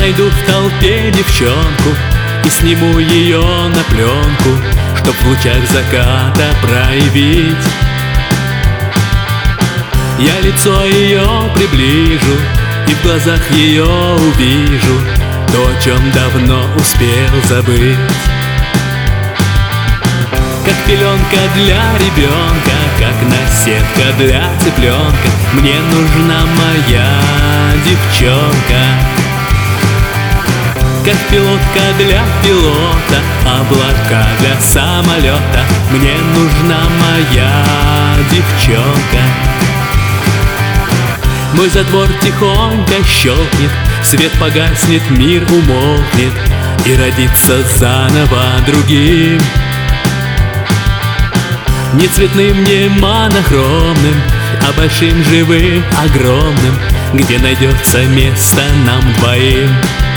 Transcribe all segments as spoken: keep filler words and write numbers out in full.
найду в толпе девчонку и сниму ее на пленку, чтоб в лучах заката проявить. Я лицо ее приближу и в глазах ее увижу то, о чем давно успел забыть. Как пеленка для ребенка, как наседка для цыпленка, мне нужна моя девчонка. Как пилотка для пилота, облака для самолета, мне нужна моя девчонка. Мой затвор тихонько щелкнет, свет погаснет, мир умолкнет, и родится заново другим. Не цветным, не монохромным, а большим, живым, огромным, где найдется место нам двоим.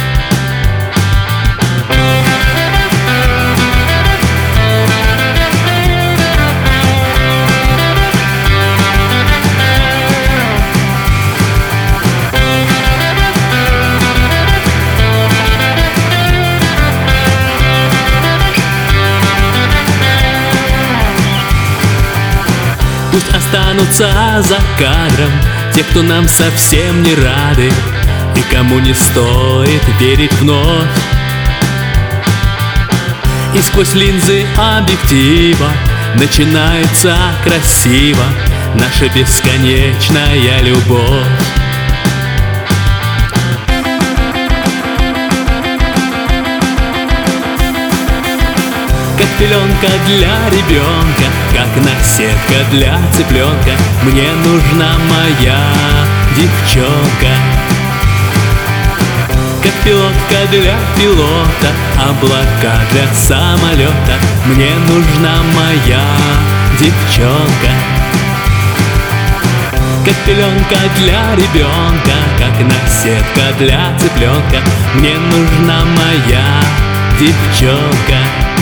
Пусть останутся за кадром те, кто нам совсем не рады и кому не стоит верить вновь. И сквозь линзы объектива начинается красиво наша бесконечная любовь. Как пеленка для ребенка, как наседка для цыпленка, мне нужна моя девчонка. Как пилотка для пилота, облака для самолета, мне нужна моя девчонка. Как пеленка для ребенка, как наседка для цыпленка, мне нужна моя девчонка.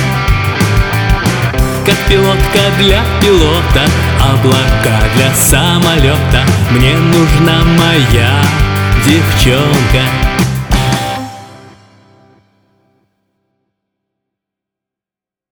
Как пилотка для пилота, облака для самолета, мне нужна моя девчонка.